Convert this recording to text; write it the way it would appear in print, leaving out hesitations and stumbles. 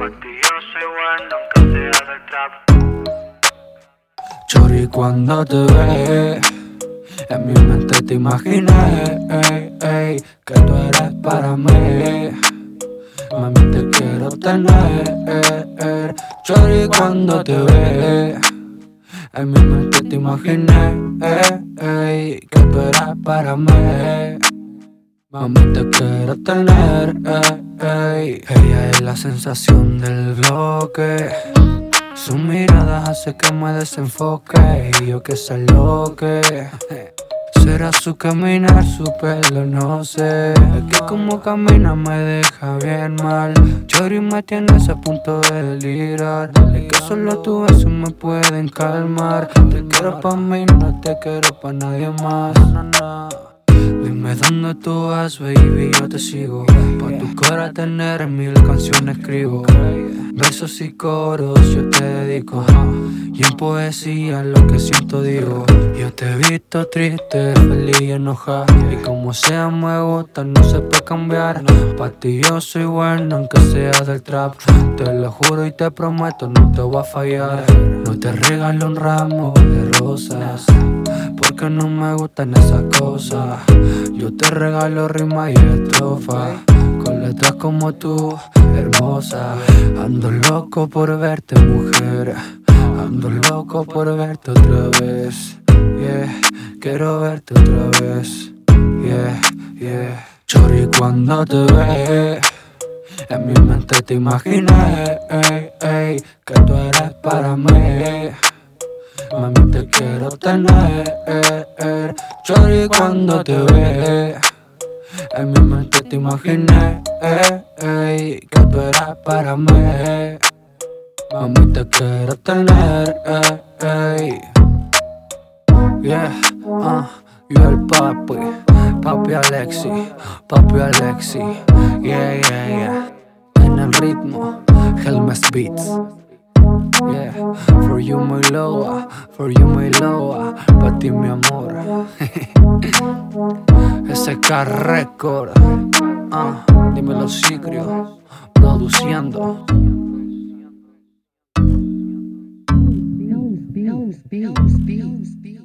Por ti yo soy bueno, aunque sea de trap. Chori, cuando te ve, en mi mente te imaginé, que tú eres para mí. Mami, te quiero tener. Chori, cuando te ve, en mi mente te imaginé, que tú eras para mí. Mami, te quiero tener, Ella es la sensación del bloque. Su mirada hace que me desenfoque y yo que se aloque. Será su caminar, su pelo, no sé. Es que como camina me deja bien mal. Chori, me tienes a punto de delirar. Es que solo tus besos me pueden calmar. Te quiero pa' mí, no te quiero pa' nadie más. Dime dónde tú vas, baby, yo te sigo. Pa' tu cara tener 1000 canciones escribo. Versos y coros yo te dedico. Y en poesía lo que siento digo. Yo te he visto triste, feliz y enojado. Y como sea me gusta, no se puede cambiar. Pa' ti yo soy bueno, aunque sea del trap. Te lo juro y te prometo, no te voy a fallar. No te regalo un ramo de rosas, porque no me gustan esas cosas. Yo te regalo rimas y estrofas, con letras como tú, hermosa. Ando loco por verte, mujer. Ando loco por verte otra vez. Yeah, quiero verte otra vez. Yeah. Chori, cuando te ve, en mi mente te imaginé, que tú eres para mí. Mami, te quiero tener. Chori, cuando te ve, en mi mente te imaginé, que tú eras para mí. Mami, te quiero tener, yeah, yo el papi Alexi, yeah. En el ritmo, Helmes Beats. Yeah, for you my loa, pa' ti mi amor. SK Record, dímelo Sigrio, produciendo. Bounce, bounce, bounce, bounce, bounce.